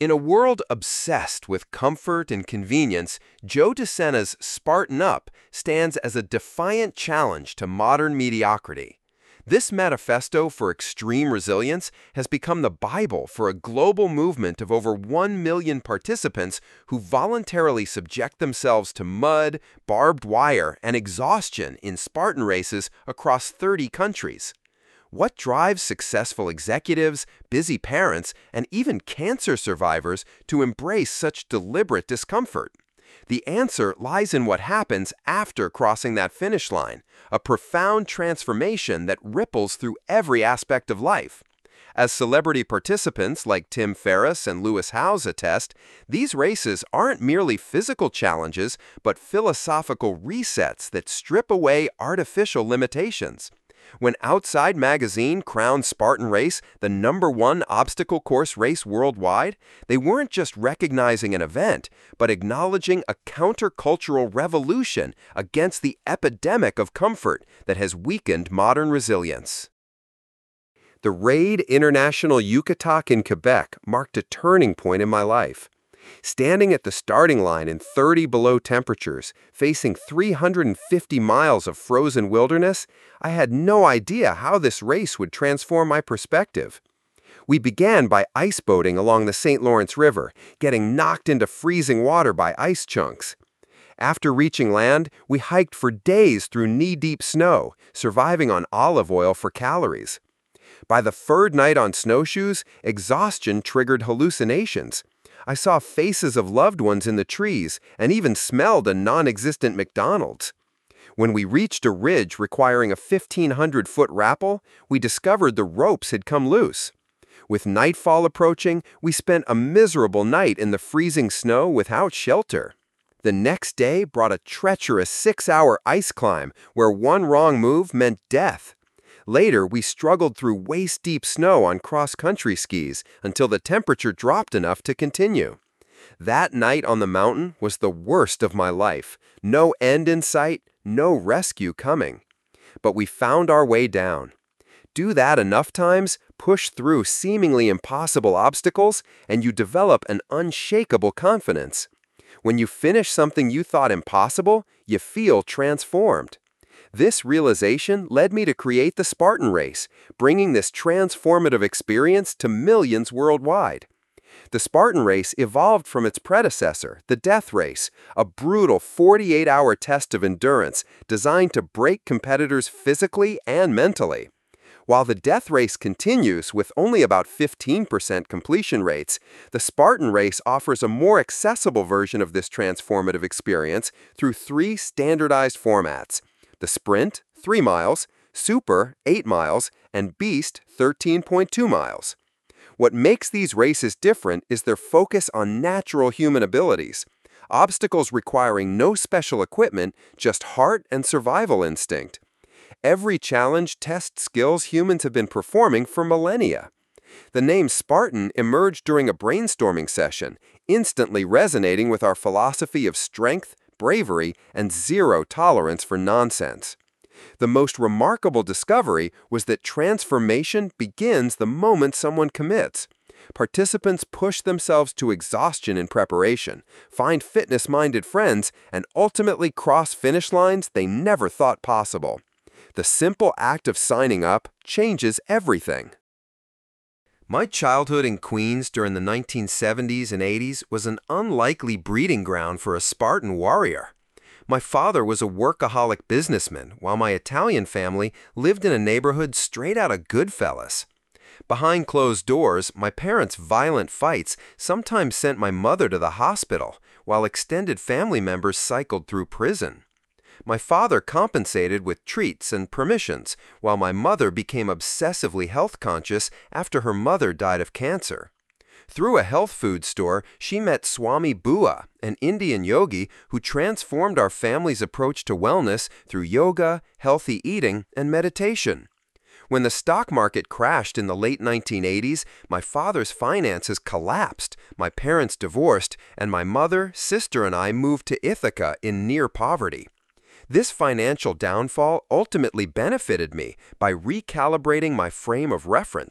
In a world obsessed with comfort and convenience, Joe DeSena's Spartan Up stands as a defiant challenge to modern mediocrity. This manifesto for extreme resilience has become the Bible for a global movement of over 1 million participants who voluntarily subject themselves to mud, barbed wire, and exhaustion in Spartan races across 30 countries. What drives successful executives, busy parents, and even cancer survivors to embrace such deliberate discomfort? The answer lies in what happens after crossing that finish line, a profound transformation that ripples through every aspect of life. As celebrity participants like Tim Ferriss and Lewis Howes attest, these races aren't merely physical challenges, but philosophical resets that strip away artificial limitations. When Outside Magazine crowned Spartan Race the #1 obstacle course race worldwide, they weren't just recognizing an event, but acknowledging a countercultural revolution against the epidemic of comfort that has weakened modern resilience. The Raid International Yucatac in Quebec marked a turning point in my life. Standing at the starting line in 30 below temperatures, facing 350 miles of frozen wilderness, I had no idea how this race would transform my perspective. We began by ice boating along the St. Lawrence River, getting knocked into freezing water by ice chunks. After reaching land, we hiked for days through knee-deep snow, surviving on olive oil for calories. By the third night on snowshoes, exhaustion triggered hallucinations. I saw faces of loved ones in the trees and even smelled a non-existent McDonald's. When we reached a ridge requiring a 1,500-foot rappel, we discovered the ropes had come loose. With nightfall approaching, we spent a miserable night in the freezing snow without shelter. The next day brought a treacherous 6-hour ice climb where one wrong move meant death. Later, we struggled through waist-deep snow on cross-country skis until the temperature dropped enough to continue. That night on the mountain was the worst of my life. No end in sight, no rescue coming. But we found our way down. Do that enough times, push through seemingly impossible obstacles, and you develop an unshakable confidence. When you finish something you thought impossible, you feel transformed. This realization led me to create the Spartan Race, bringing this transformative experience to millions worldwide. The Spartan Race evolved from its predecessor, the Death Race, a brutal 48-hour test of endurance designed to break competitors physically and mentally. While the Death Race continues with only about 15% completion rates, the Spartan Race offers a more accessible version of this transformative experience through 3 standardized formats: the Sprint, 3 miles, Super, 8 miles, and Beast, 13.2 miles. What makes these races different is their focus on natural human abilities, obstacles requiring no special equipment, just heart and survival instinct. Every challenge tests skills humans have been performing for millennia. The name Spartan emerged during a brainstorming session, instantly resonating with our philosophy of strength, bravery, and zero tolerance for nonsense. The most remarkable discovery was that transformation begins the moment someone commits. Participants push themselves to exhaustion in preparation, find fitness-minded friends, and ultimately cross finish lines they never thought possible. The simple act of signing up changes everything. My childhood in Queens during the 1970s and 80s was an unlikely breeding ground for a Spartan warrior. My father was a workaholic businessman, while my Italian family lived in a neighborhood straight out of Goodfellas. Behind closed doors, my parents' violent fights sometimes sent my mother to the hospital, while extended family members cycled through prison. My father compensated with treats and permissions, while my mother became obsessively health conscious after her mother died of cancer. Through a health food store, she met Swami Bua, an Indian yogi who transformed our family's approach to wellness through yoga, healthy eating, and meditation. When the stock market crashed in the late 1980s, my father's finances collapsed, my parents divorced, and my mother, sister, and I moved to Ithaca in near poverty. This financial downfall ultimately benefited me by recalibrating my frame of reference.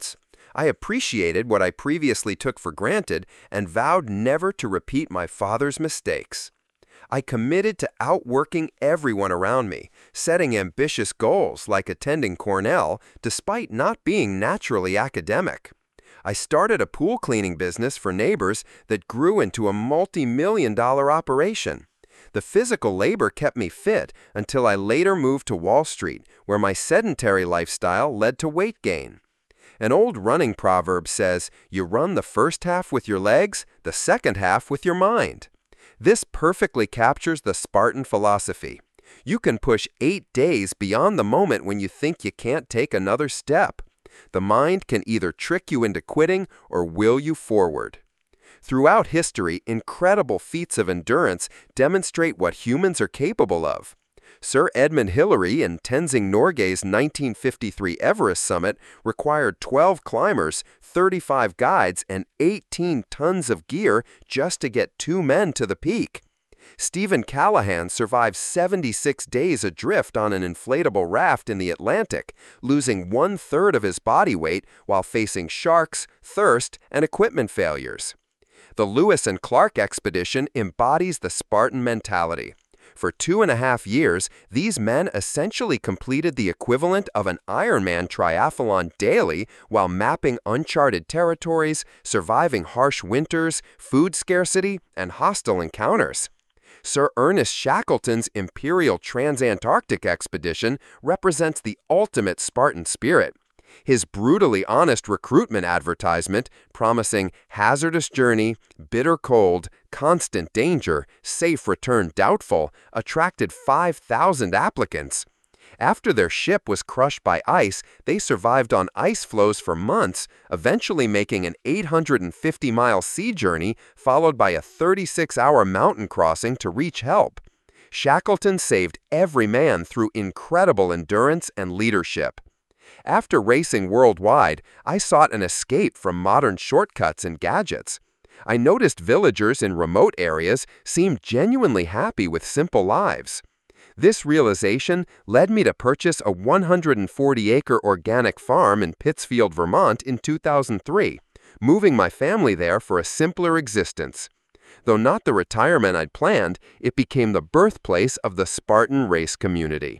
I appreciated what I previously took for granted and vowed never to repeat my father's mistakes. I committed to outworking everyone around me, setting ambitious goals like attending Cornell despite not being naturally academic. I started a pool cleaning business for neighbors that grew into a multi-million-dollar operation. The physical labor kept me fit until I later moved to Wall Street, where my sedentary lifestyle led to weight gain. An old running proverb says, "You run the first half with your legs, the second half with your mind." This perfectly captures the Spartan philosophy. You can push 8 days beyond the moment when you think you can't take another step. The mind can either trick you into quitting or will you forward. Throughout history, incredible feats of endurance demonstrate what humans are capable of. Sir Edmund Hillary and Tenzing Norgay's 1953 Everest summit required 12 climbers, 35 guides, and 18 tons of gear just to get 2 men to the peak. Stephen Callahan survived 76 days adrift on an inflatable raft in the Atlantic, losing 1/3 of his body weight while facing sharks, thirst, and equipment failures. The Lewis and Clark expedition embodies the Spartan mentality. For 2.5 years, these men essentially completed the equivalent of an Ironman triathlon daily while mapping uncharted territories, surviving harsh winters, food scarcity, and hostile encounters. Sir Ernest Shackleton's Imperial Transantarctic expedition represents the ultimate Spartan spirit. His brutally honest recruitment advertisement, promising hazardous journey, bitter cold, constant danger, safe return doubtful, attracted 5,000 applicants. After their ship was crushed by ice, they survived on ice floes for months, eventually making an 850-mile sea journey followed by a 36-hour mountain crossing to reach help. Shackleton saved every man through incredible endurance and leadership. After racing worldwide, I sought an escape from modern shortcuts and gadgets. I noticed villagers in remote areas seemed genuinely happy with simple lives. This realization led me to purchase a 140-acre organic farm in Pittsfield, Vermont in 2003, moving my family there for a simpler existence. Though not the retirement I'd planned, it became the birthplace of the Spartan race community.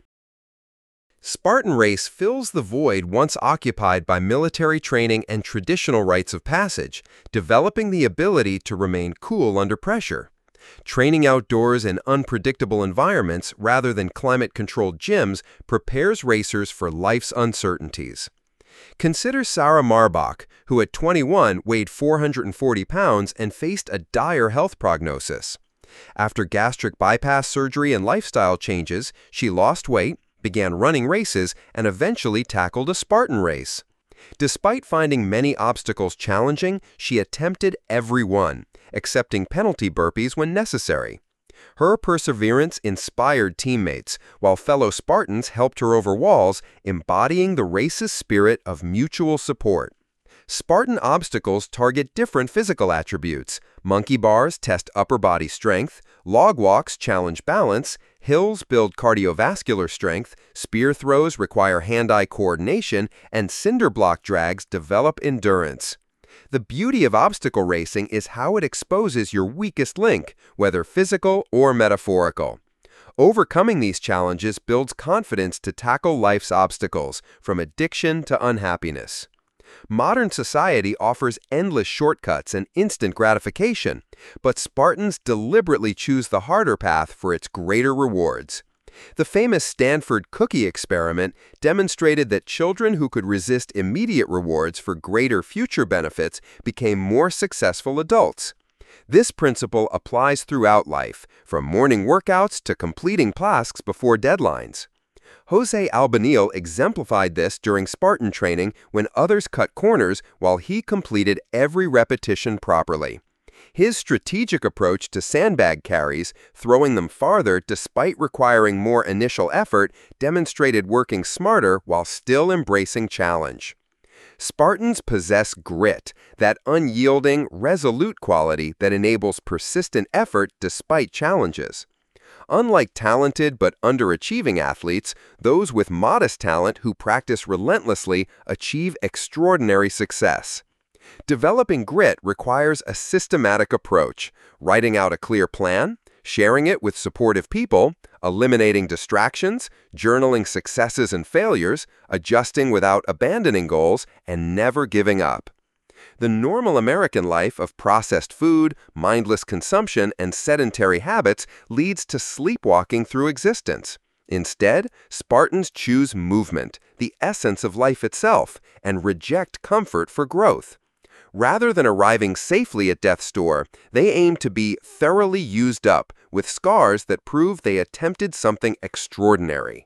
Spartan race fills the void once occupied by military training and traditional rites of passage, developing the ability to remain cool under pressure. Training outdoors in unpredictable environments rather than climate-controlled gyms prepares racers for life's uncertainties. Consider Sarah Marbach, who at 21 weighed 440 pounds and faced a dire health prognosis. After gastric bypass surgery and lifestyle changes, she lost weight, began running races, and eventually tackled a Spartan race. Despite finding many obstacles challenging, she attempted every one, accepting penalty burpees when necessary. Her perseverance inspired teammates, while fellow Spartans helped her over walls, embodying the race's spirit of mutual support. Spartan obstacles target different physical attributes. Monkey bars test upper body strength, log walks challenge balance, hills build cardiovascular strength, spear throws require hand-eye coordination, and cinder block drags develop endurance. The beauty of obstacle racing is how it exposes your weakest link, whether physical or metaphorical. Overcoming these challenges builds confidence to tackle life's obstacles, from addiction to unhappiness. Modern society offers endless shortcuts and instant gratification, but Spartans deliberately choose the harder path for its greater rewards. The famous Stanford cookie experiment demonstrated that children who could resist immediate rewards for greater future benefits became more successful adults. This principle applies throughout life, from morning workouts to completing tasks before deadlines. Jose Albanil exemplified this during Spartan training when others cut corners while he completed every repetition properly. His strategic approach to sandbag carries, throwing them farther despite requiring more initial effort, demonstrated working smarter while still embracing challenge. Spartans possess grit, that unyielding, resolute quality that enables persistent effort despite challenges. Unlike talented but underachieving athletes, those with modest talent who practice relentlessly achieve extraordinary success. Developing grit requires a systematic approach, writing out a clear plan, sharing it with supportive people, eliminating distractions, journaling successes and failures, adjusting without abandoning goals, and never giving up. The normal American life of processed food, mindless consumption, and sedentary habits leads to sleepwalking through existence. Instead, Spartans choose movement, the essence of life itself, and reject comfort for growth. Rather than arriving safely at death's door, they aim to be thoroughly used up, with scars that prove they attempted something extraordinary.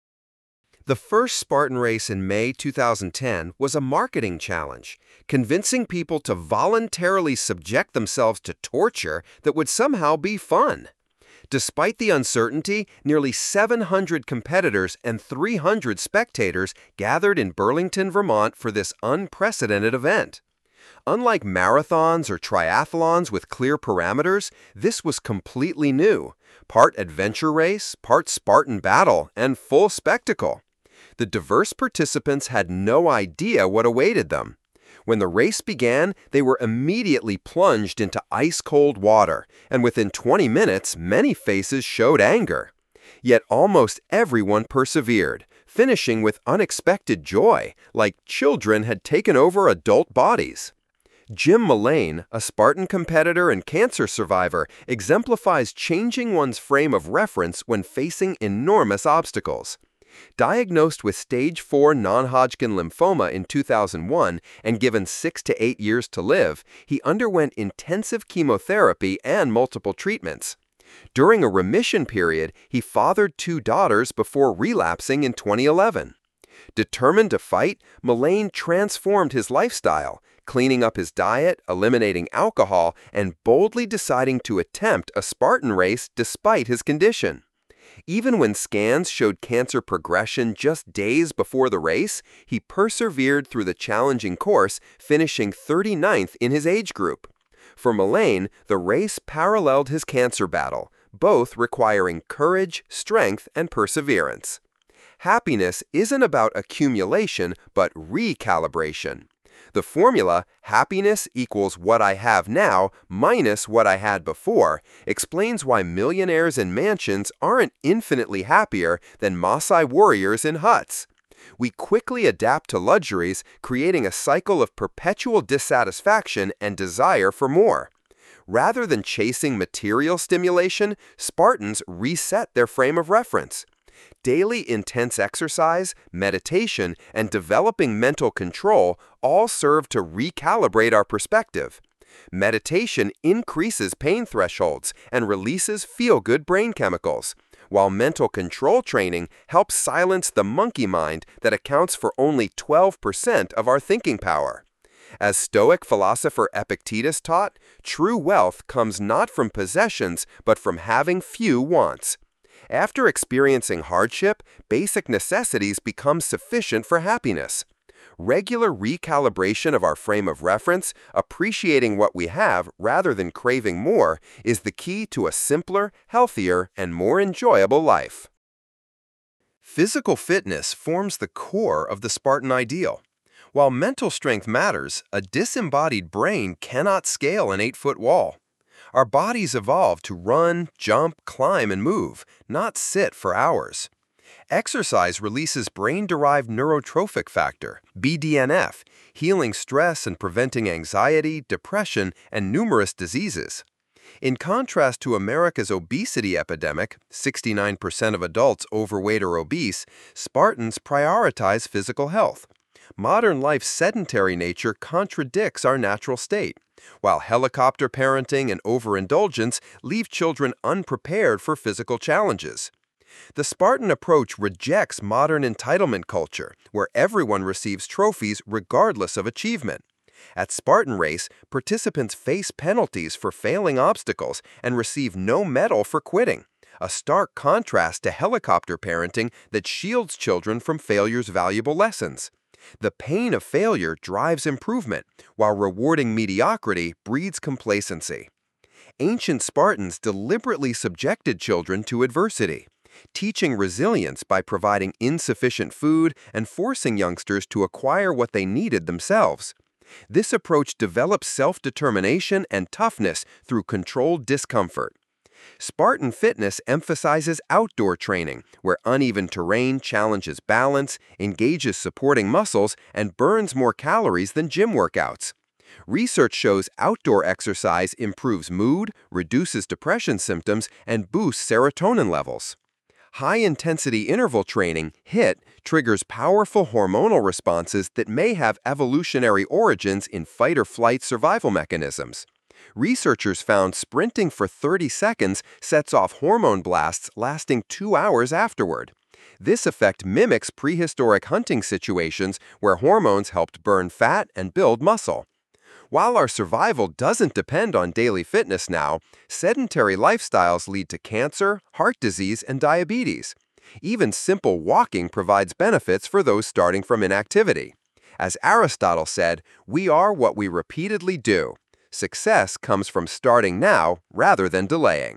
The first Spartan race in May 2010 was a marketing challenge, convincing people to voluntarily subject themselves to torture that would somehow be fun. Despite the uncertainty, nearly 700 competitors and 300 spectators gathered in Burlington, Vermont for this unprecedented event. Unlike marathons or triathlons with clear parameters, this was completely new, part adventure race, part Spartan battle, and full spectacle. The diverse participants had no idea what awaited them. When the race began, they were immediately plunged into ice-cold water, and within 20 minutes, many faces showed anger. Yet almost everyone persevered, finishing with unexpected joy, like children had taken over adult bodies. Jim Mullane, a Spartan competitor and cancer survivor, exemplifies changing one's frame of reference when facing enormous obstacles. Diagnosed with stage 4 non-Hodgkin lymphoma in 2001 and given 6 to 8 years to live, he underwent intensive chemotherapy and multiple treatments. During a remission period, he fathered 2 daughters before relapsing in 2011. Determined to fight, Mullane transformed his lifestyle, cleaning up his diet, eliminating alcohol, and boldly deciding to attempt a Spartan race despite his condition. Even when scans showed cancer progression just days before the race, he persevered through the challenging course, finishing 39th in his age group. For Mullane, the race paralleled his cancer battle, both requiring courage, strength, and perseverance. Happiness isn't about accumulation, but recalibration. The formula, happiness equals what I have now minus what I had before, explains why millionaires in mansions aren't infinitely happier than Maasai warriors in huts. We quickly adapt to luxuries, creating a cycle of perpetual dissatisfaction and desire for more. Rather than chasing material stimulation, Spartans reset their frame of reference. Daily intense exercise, meditation, and developing mental control all serve to recalibrate our perspective. Meditation increases pain thresholds and releases feel-good brain chemicals, while mental control training helps silence the monkey mind that accounts for only 12% of our thinking power. As Stoic philosopher Epictetus taught, true wealth comes not from possessions but from having few wants. After experiencing hardship, basic necessities become sufficient for happiness. Regular recalibration of our frame of reference, appreciating what we have rather than craving more, is the key to a simpler, healthier, and more enjoyable life. Physical fitness forms the core of the Spartan ideal. While mental strength matters, a disembodied brain cannot scale an 8-foot wall. Our bodies evolved to run, jump, climb, and move, not sit for hours. Exercise releases brain-derived neurotrophic factor, BDNF, healing stress and preventing anxiety, depression, and numerous diseases. In contrast to America's obesity epidemic, 69% of adults overweight or obese, Spartans prioritize physical health. Modern life's sedentary nature contradicts our natural state, while helicopter parenting and overindulgence leave children unprepared for physical challenges. The Spartan approach rejects modern entitlement culture, where everyone receives trophies regardless of achievement. At Spartan Race, participants face penalties for failing obstacles and receive no medal for quitting, a stark contrast to helicopter parenting that shields children from failure's valuable lessons. The pain of failure drives improvement, while rewarding mediocrity breeds complacency. Ancient Spartans deliberately subjected children to adversity, teaching resilience by providing insufficient food and forcing youngsters to acquire what they needed themselves. This approach develops self-determination and toughness through controlled discomfort. Spartan fitness emphasizes outdoor training, where uneven terrain challenges balance, engages supporting muscles, and burns more calories than gym workouts. Research shows outdoor exercise improves mood, reduces depression symptoms, and boosts serotonin levels. High-intensity interval training, HIIT, triggers powerful hormonal responses that may have evolutionary origins in fight-or-flight survival mechanisms. Researchers found sprinting for 30 seconds sets off hormone blasts lasting 2 hours afterward. This effect mimics prehistoric hunting situations where hormones helped burn fat and build muscle. While our survival doesn't depend on daily fitness now, sedentary lifestyles lead to cancer, heart disease, and diabetes. Even simple walking provides benefits for those starting from inactivity. As Aristotle said, we are what we repeatedly do. Success comes from starting now rather than delaying.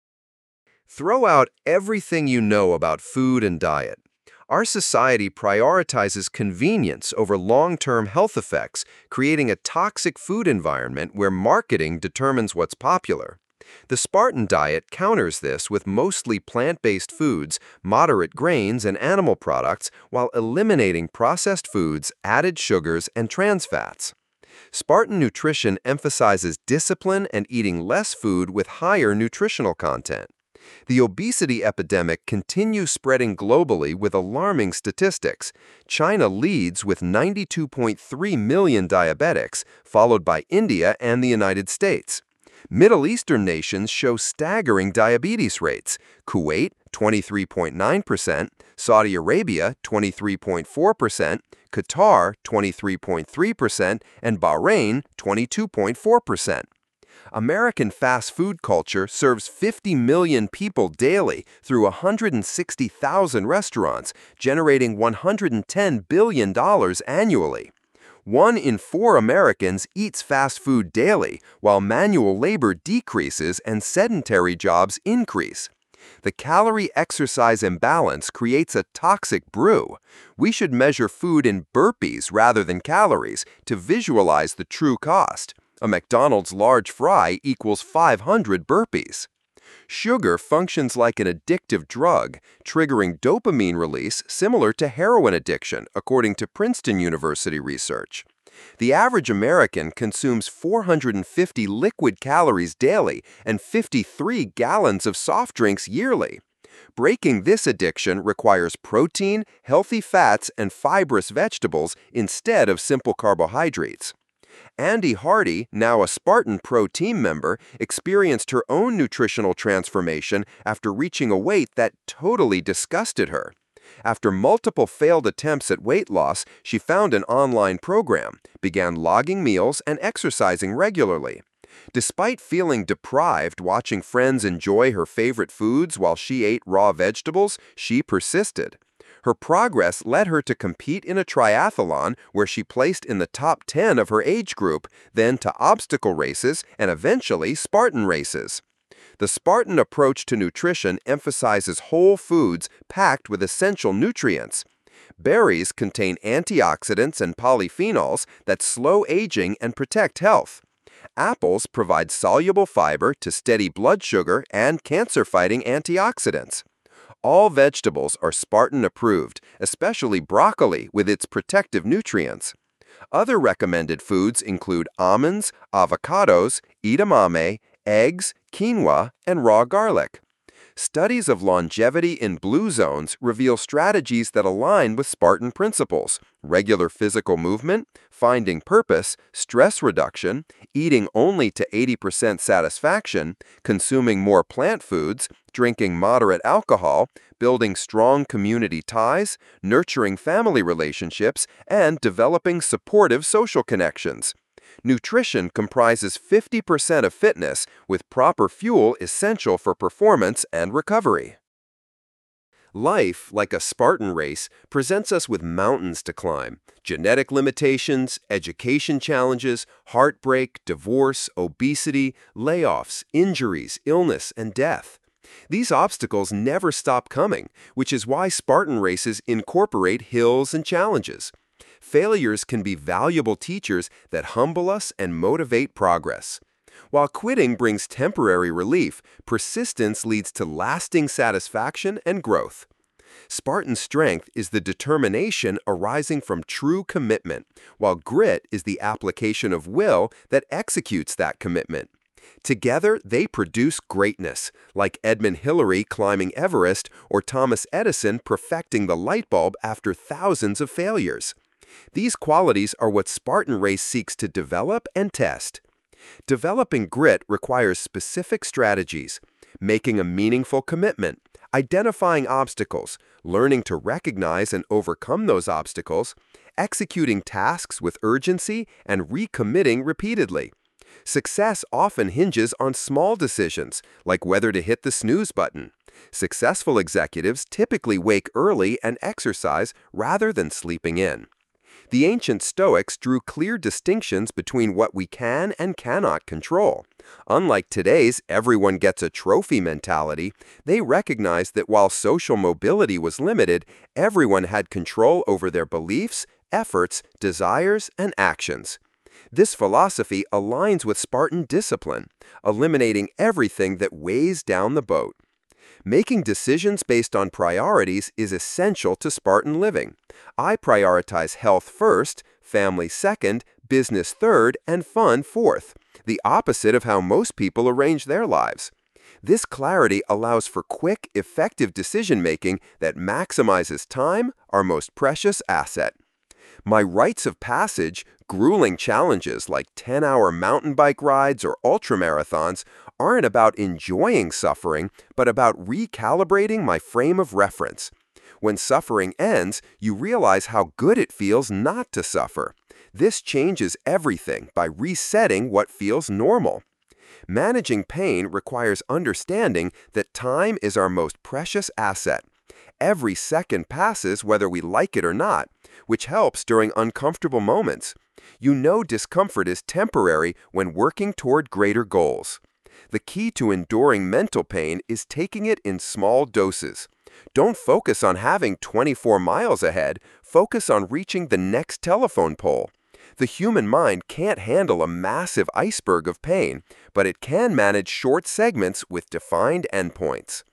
Throw out everything you know about food and diet. Our society prioritizes convenience over long-term health effects, creating a toxic food environment where marketing determines what's popular. The Spartan diet counters this with mostly plant-based foods, moderate grains, and animal products while eliminating processed foods, added sugars, and trans fats. Spartan nutrition emphasizes discipline and eating less food with higher nutritional content. The obesity epidemic continues spreading globally with alarming statistics. China leads with 92.3 million diabetics, followed by India and the United States. Middle Eastern nations show staggering diabetes rates: Kuwait, 23.9%, Saudi Arabia, 23.4%, Qatar, 23.3%, and Bahrain, 22.4%. American fast food culture serves 50 million people daily through 160,000 restaurants, generating $110 billion annually. 1 in 4 Americans eats fast food daily, while manual labor decreases and sedentary jobs increase. The calorie-exercise imbalance creates a toxic brew. We should measure food in burpees rather than calories to visualize the true cost. A McDonald's large fry equals 500 burpees. Sugar functions like an addictive drug, triggering dopamine release similar to heroin addiction, according to Princeton University research. The average American consumes 450 liquid calories daily and 53 gallons of soft drinks yearly. Breaking this addiction requires protein, healthy fats, and fibrous vegetables instead of simple carbohydrates. Andy Hardy, now a Spartan Pro team member, experienced her own nutritional transformation after reaching a weight that totally disgusted her. After multiple failed attempts at weight loss, she found an online program, began logging meals, and exercising regularly. Despite feeling deprived watching friends enjoy her favorite foods while she ate raw vegetables, she persisted. Her progress led her to compete in a triathlon where she placed in the top 10 of her age group, then to obstacle races, and eventually Spartan races. The Spartan approach to nutrition emphasizes whole foods packed with essential nutrients. Berries contain antioxidants and polyphenols that slow aging and protect health. Apples provide soluble fiber to steady blood sugar and cancer-fighting antioxidants. All vegetables are Spartan approved, especially broccoli with its protective nutrients. Other recommended foods include almonds, avocados, edamame, eggs, quinoa, and raw garlic. Studies of longevity in blue zones reveal strategies that align with Spartan principles: regular physical movement, finding purpose, stress reduction, eating only to 80% satisfaction, consuming more plant foods, drinking moderate alcohol, building strong community ties, nurturing family relationships, and developing supportive social connections. Nutrition comprises 50% of fitness, with proper fuel essential for performance and recovery. Life, like a Spartan race, presents us with mountains to climb: genetic limitations, education challenges, heartbreak, divorce, obesity, layoffs, injuries, illness, and death. These obstacles never stop coming, which is why Spartan races incorporate hills and challenges. Failures can be valuable teachers that humble us and motivate progress. While quitting brings temporary relief, persistence leads to lasting satisfaction and growth. Spartan strength is the determination arising from true commitment, while grit is the application of will that executes that commitment. Together, they produce greatness, like Edmund Hillary climbing Everest or Thomas Edison perfecting the light bulb after thousands of failures. These qualities are what Spartan Race seeks to develop and test. Developing grit requires specific strategies: making a meaningful commitment, identifying obstacles, learning to recognize and overcome those obstacles, executing tasks with urgency, and recommitting repeatedly. Success often hinges on small decisions, like whether to hit the snooze button. Successful executives typically wake early and exercise rather than sleeping in. The ancient Stoics drew clear distinctions between what we can and cannot control. Unlike today's everyone gets a trophy mentality, they recognized that while social mobility was limited, everyone had control over their beliefs, efforts, desires, and actions. This philosophy aligns with Spartan discipline, eliminating everything that weighs down the boat. Making decisions based on priorities is essential to Spartan living. I prioritize health first, family second, business third, and fun fourth, the opposite of how most people arrange their lives. This clarity allows for quick, effective decision-making that maximizes time, our most precious asset. My rites of passage, grueling challenges like 10-hour mountain bike rides or ultramarathons, aren't about enjoying suffering, but about recalibrating my frame of reference. When suffering ends, you realize how good it feels not to suffer. This changes everything by resetting what feels normal. Managing pain requires understanding that time is our most precious asset. Every second passes whether we like it or not, which helps during uncomfortable moments. You know discomfort is temporary when working toward greater goals. The key to enduring mental pain is taking it in small doses. Don't focus on having 24 miles ahead, focus on reaching the next telephone pole. The human mind can't handle a massive iceberg of pain, but it can manage short segments with defined endpoints.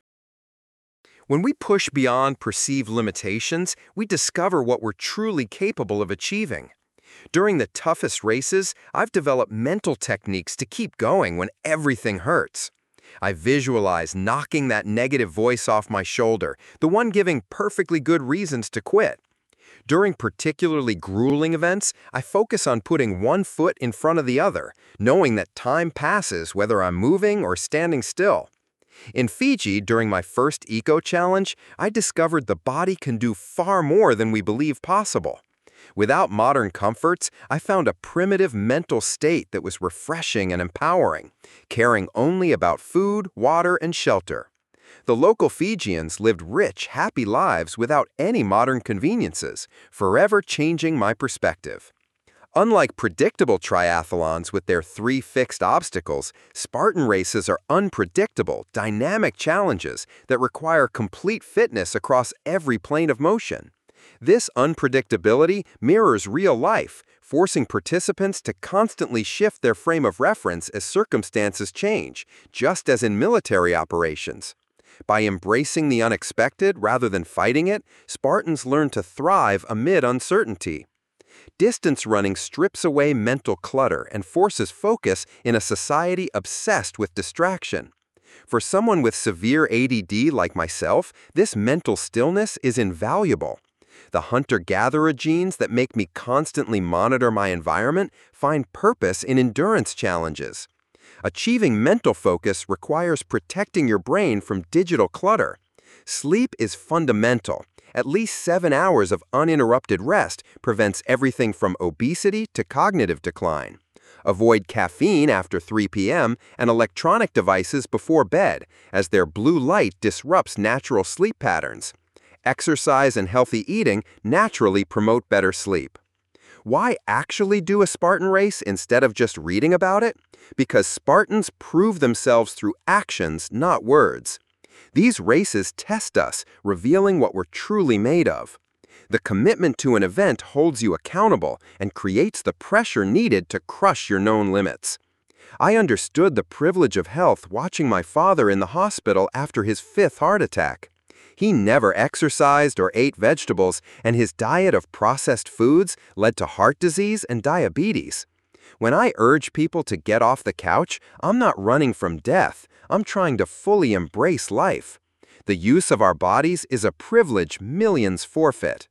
When we push beyond perceived limitations, we discover what we're truly capable of achieving. During the toughest races, I've developed mental techniques to keep going when everything hurts. I visualize knocking that negative voice off my shoulder, the one giving perfectly good reasons to quit. During particularly grueling events, I focus on putting one foot in front of the other, knowing that time passes whether I'm moving or standing still. In Fiji, during my first eco-challenge, I discovered the body can do far more than we believe possible. Without modern comforts, I found a primitive mental state that was refreshing and empowering, caring only about food, water, and shelter. The local Fijians lived rich, happy lives without any modern conveniences, forever changing my perspective. Unlike predictable triathlons with their 3 fixed obstacles, Spartan races are unpredictable, dynamic challenges that require complete fitness across every plane of motion. This unpredictability mirrors real life, forcing participants to constantly shift their frame of reference as circumstances change, just as in military operations. By embracing the unexpected rather than fighting it, Spartans learn to thrive amid uncertainty. Distance running strips away mental clutter and forces focus in a society obsessed with distraction. For someone with severe ADD like myself, this mental stillness is invaluable. The hunter-gatherer genes that make me constantly monitor my environment find purpose in endurance challenges. Achieving mental focus requires protecting your brain from digital clutter. Sleep is fundamental. At least 7 hours of uninterrupted rest prevents everything from obesity to cognitive decline. Avoid caffeine after 3 p.m. and electronic devices before bed, as their blue light disrupts natural sleep patterns. exercise and healthy eating naturally promote better sleep. Why actually do a Spartan race instead of just reading about it? Because Spartans prove themselves through actions, not words. These races test us, revealing what we're truly made of. The commitment to an event holds you accountable and creates the pressure needed to crush your known limits. I understood the privilege of health watching my father in the hospital after his 5th heart attack. He never exercised or ate vegetables, and his diet of processed foods led to heart disease and diabetes. When I urge people to get off the couch, I'm not running from death. I'm trying to fully embrace life. The use of our bodies is a privilege millions forfeit.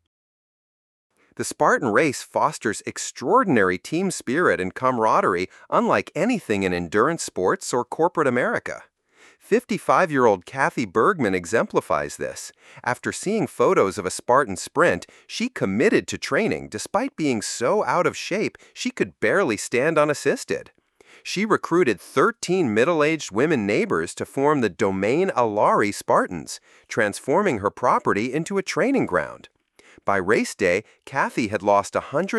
The Spartan race fosters extraordinary team spirit and camaraderie unlike anything in endurance sports or corporate America. 55-year-old Kathy Bergman exemplifies this. After seeing photos of a Spartan sprint, she committed to training despite being so out of shape she could barely stand unassisted. She recruited 13 middle-aged women neighbors to form the Domain Alari Spartans, transforming her property into a training ground. By race day, Kathy had lost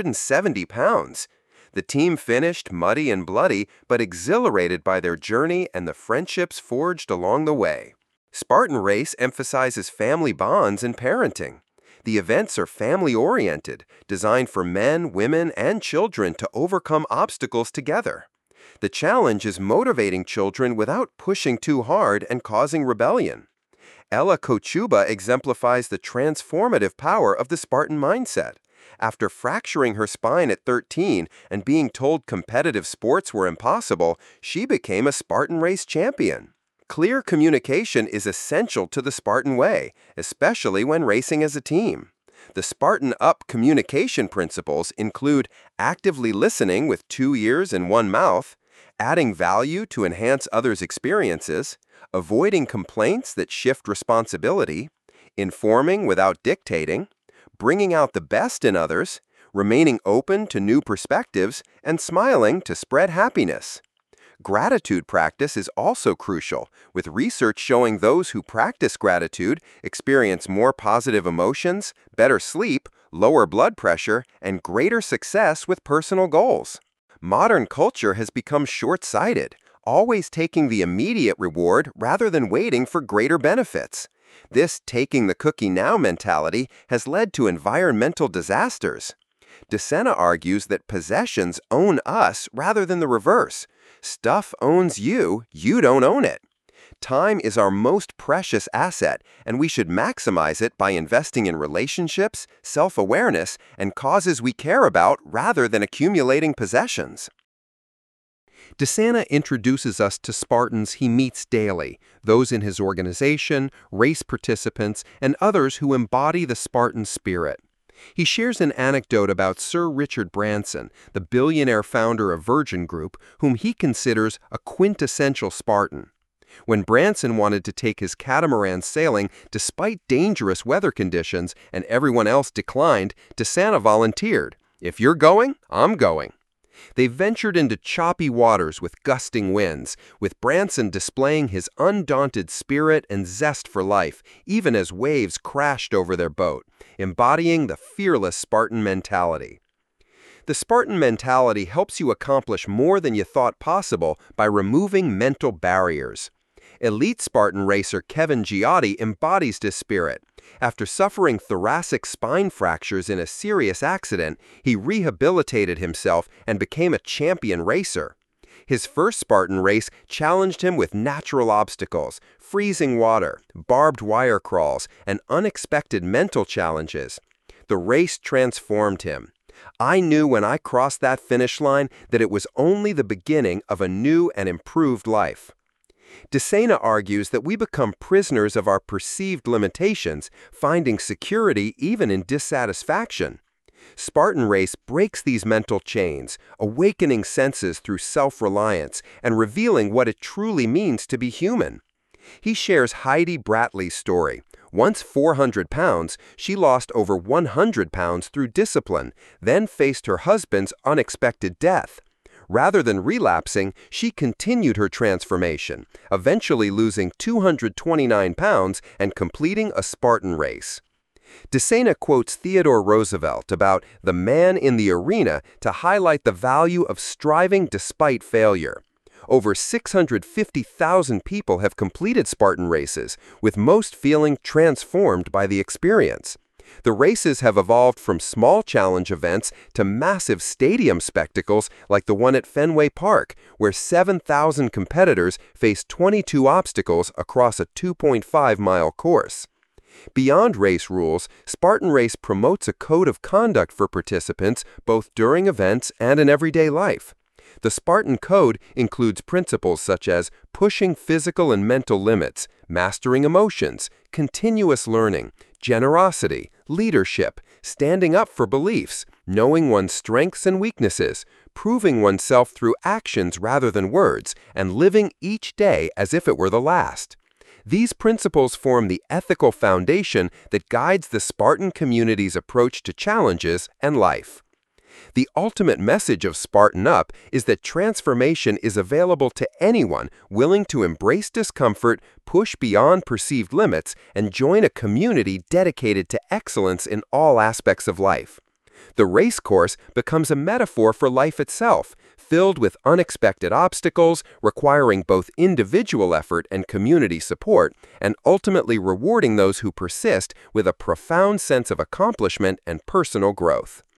170 pounds. The team finished muddy and bloody, but exhilarated by their journey and the friendships forged along the way. Spartan Race emphasizes family bonds and parenting. The events are family-oriented, designed for men, women, and children to overcome obstacles together. The challenge is motivating children without pushing too hard and causing rebellion. Ella Kochuba exemplifies the transformative power of the Spartan mindset. After fracturing her spine at 13 and being told competitive sports were impossible, she became a Spartan race champion. Clear communication is essential to the Spartan way, especially when racing as a team. The Spartan Up communication principles include actively listening with 2 ears and 1 mouth, adding value to enhance others' experiences, avoiding complaints that shift responsibility, informing without dictating, bringing out the best in others, remaining open to new perspectives, and smiling to spread happiness. Gratitude practice is also crucial, with research showing those who practice gratitude experience more positive emotions, better sleep, lower blood pressure, and greater success with personal goals. Modern culture has become short-sighted, always taking the immediate reward rather than waiting for greater benefits. This taking the cookie now mentality has led to environmental disasters. DeSena argues that possessions own us rather than the reverse. Stuff owns you, you don't own it. Time is our most precious asset, and we should maximize it by investing in relationships, self-awareness, and causes we care about rather than accumulating possessions. DeSena introduces us to Spartans he meets daily, those in his organization, race participants, and others who embody the Spartan spirit. He shares an anecdote about Sir Richard Branson, the billionaire founder of Virgin Group, whom he considers a quintessential Spartan. When Branson wanted to take his catamaran sailing despite dangerous weather conditions and everyone else declined, DeSena volunteered. "If you're going, I'm going." They ventured into choppy waters with gusting winds, with Branson displaying his undaunted spirit and zest for life, even as waves crashed over their boat, embodying the fearless Spartan mentality. The Spartan mentality helps you accomplish more than you thought possible by removing mental barriers. Elite Spartan racer Kevin Giotti embodies this spirit. After suffering thoracic spine fractures in a serious accident, he rehabilitated himself and became a champion racer. His first Spartan race challenged him with natural obstacles, freezing water, barbed wire crawls, and unexpected mental challenges. The race transformed him. I knew when I crossed that finish line that it was only the beginning of a new and improved life. DeSena argues that we become prisoners of our perceived limitations, finding security even in dissatisfaction. Spartan Race breaks these mental chains, awakening senses through self-reliance and revealing what it truly means to be human. He shares Heidi Bratley's story. Once 400 pounds, she lost over 100 pounds through discipline, then faced her husband's unexpected death. Rather than relapsing, she continued her transformation, eventually losing 229 pounds and completing a Spartan race. DeSena quotes Theodore Roosevelt about the man in the arena to highlight the value of striving despite failure. Over 650,000 people have completed Spartan races, with most feeling transformed by the experience. The races have evolved from small challenge events to massive stadium spectacles like the one at Fenway Park, where 7,000 competitors face 22 obstacles across a 2.5-mile course. Beyond race rules, Spartan Race promotes a code of conduct for participants both during events and in everyday life. The Spartan Code includes principles such as pushing physical and mental limits, mastering emotions, continuous learning, generosity, leadership, standing up for beliefs, knowing one's strengths and weaknesses, proving oneself through actions rather than words, and living each day as if it were the last. These principles form the ethical foundation that guides the Spartan community's approach to challenges and life. The ultimate message of Spartan Up is that transformation is available to anyone willing to embrace discomfort, push beyond perceived limits, and join a community dedicated to excellence in all aspects of life. The race course becomes a metaphor for life itself, filled with unexpected obstacles, requiring both individual effort and community support, and ultimately rewarding those who persist with a profound sense of accomplishment and personal growth.